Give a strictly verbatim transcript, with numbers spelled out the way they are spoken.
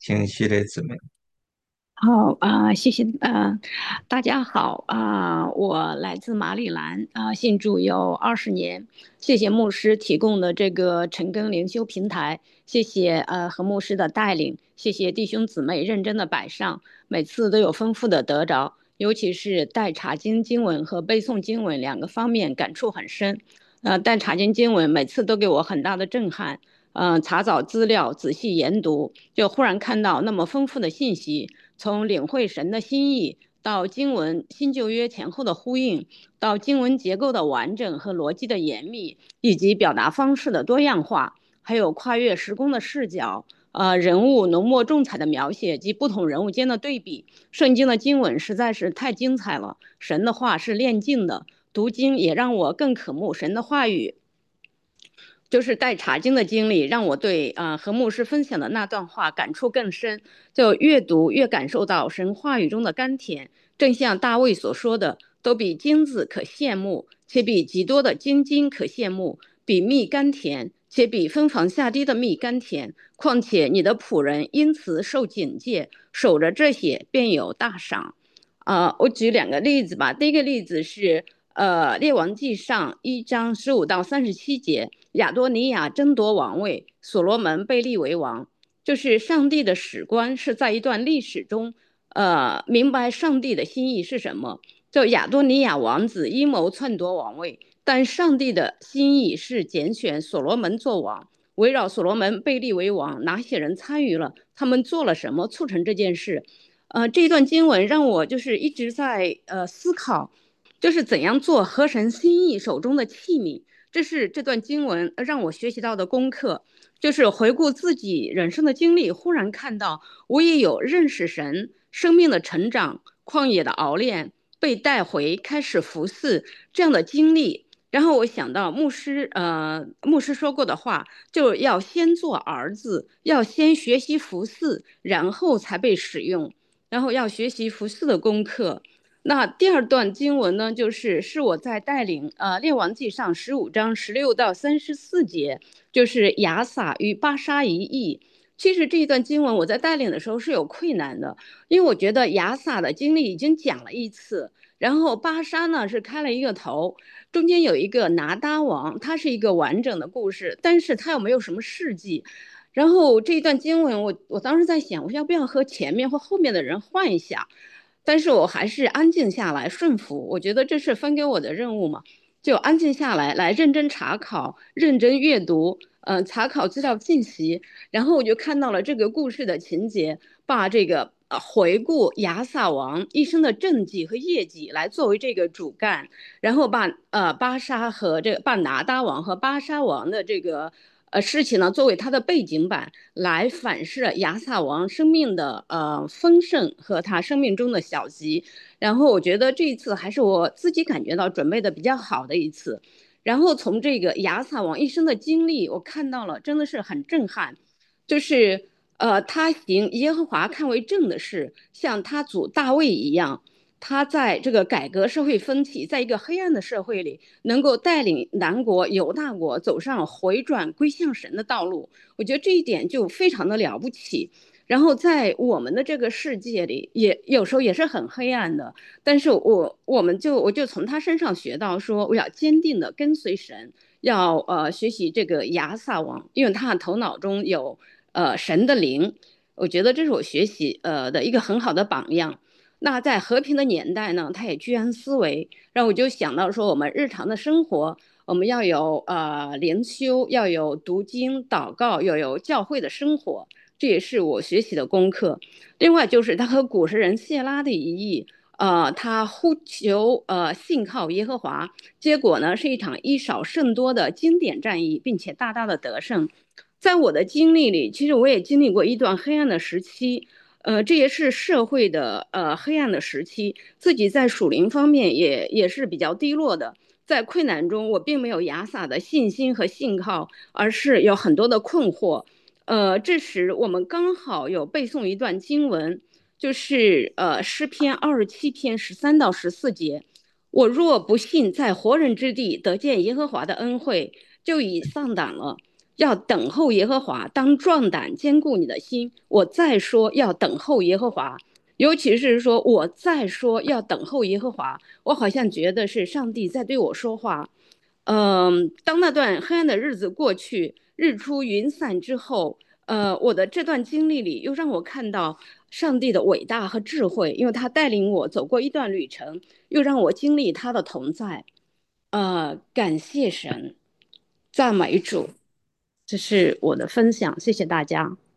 请系列姊妹。 好啊、谢谢啊、大家好啊、我来自马里兰啊、信主有二十年，谢谢牧师提供的这个晨更灵修平台，谢谢呃何牧师的带领，谢谢弟兄姊妹认真的摆上，每次都有丰富的得着，尤其是带查经经文和背诵经文两个方面感触很深，呃，带查经经文每次都给我很大的震撼。嗯、呃查找资料，仔细研读，就忽然看到那么丰富的信息，从领会神的心意，到经文新旧约前后的呼应，到经文结构的完整和逻辑的严密，以及表达方式的多样化，还有跨越时空的视角，呃，人物浓墨重彩的描写及不同人物间的对比。圣经的经文实在是太精彩了，神的话是炼净的，读经也让我更渴慕神的话语。就是带查经的经历，让我对呃和牧师分享的那段话感触更深。就越读越感受到神话语中的甘甜，正像大卫所说的，都比金子可羡慕，且比极多的金金可羡慕，比蜜甘甜，且比蜂房下滴的蜜甘甜。况且你的仆人因此受警戒，守着这些，便有大赏。啊、呃我举两个例子吧。第一个例子是，呃，《列王纪上》一章十五到三十七节，亚多尼亚争夺王位，所罗门被立为王。就是上帝的史观是在一段历史中，呃，明白上帝的心意是什么。就亚多尼亚王子阴谋篡夺王位，但上帝的心意是拣选所罗门做王。围绕所罗门被立为王，哪些人参与了？他们做了什么促成这件事？呃，这一段经文让我就是一直在呃思考，就是怎样做合神心意手中的器皿。这是这段经文让我学习到的功课，就是回顾自己人生的经历，忽然看到我也有认识神、生命的成长、旷野的熬炼、被带回开始服侍这样的经历。然后我想到牧师，呃，牧师说过的话，就要先做儿子，要先学习服侍，然后才被使用。然后要学习服侍的功课。那第二段经文呢，就是是我在带领呃列王记上十五章十六到三十四节，就是亚撒与巴沙一役。其实这一段经文我在带领的时候是有困难的，因为我觉得亚撒的经历已经讲了一次，然后巴沙呢是开了一个头，中间有一个拿搭王，他是一个完整的故事，但是他又没有什么事迹。然后这一段经文我，我当时在想，我要不要和前面或后面的人换一下？但是我还是安静下来，顺服。我觉得这是分给我的任务嘛，就安静下来，来认真查考、认真阅读，嗯、呃，查考资料信息。然后我就看到了这个故事的情节，把这个呃回顾亚撒王一生的政绩和业绩来作为这个主干，然后把呃巴沙和这个把拿达王和巴沙王的这个呃事情呢作为他的背景板来反射亚撒王生命的呃丰盛和他生命中的小吉。然后我觉得这一次还是我自己感觉到准备的比较好的一次。然后从这个亚撒王一生的经历，我看到了真的是很震撼，就是呃，他行耶和华看为正的事，像他祖大卫一样，他在这个改革社会风气，在一个黑暗的社会里，能够带领南国犹大国走上回转归向神的道路，我觉得这一点就非常的了不起。然后在我们的这个世界里，也有时候也是很黑暗的，但是我我们就我就从他身上学到说，我要坚定的跟随神，要呃学习这个亚撒王，因为他的头脑中有呃神的灵，我觉得这是我学习呃的一个很好的榜样。那在和平的年代呢，他也居安思危，让我就想到说，我们日常的生活，我们要有呃灵修，要有读经、祷告，要有教会的生活，这也是我学习的功课。另外就是他和古时人谢拉的一役，呃，他呼求呃信靠耶和华，结果呢是一场以少胜多的经典战役，并且大大的得胜。在我的经历里，其实我也经历过一段黑暗的时期，呃，这也是社会的呃黑暗的时期，自己在属灵方面也也是比较低落的。在困难中，我并没有亚撒的信心和信靠，而是有很多的困惑。呃，这时我们刚好有背诵一段经文，就是呃诗篇二十七篇十三到十四节。我若不信在活人之地得见耶和华的恩惠，就已丧胆了。 要等候耶和华，当壮胆，坚固你的心。我再说要等候耶和华，尤其是说我再说要等候耶和华，我好像觉得是上帝在对我说话。嗯，当那段黑暗的日子过去，日出云散之后，呃，我的这段经历里又让我看到上帝的伟大和智慧，因为他带领我走过一段旅程，又让我经历他的同在。呃，感谢神，赞美主，这是我的分享，谢谢大家。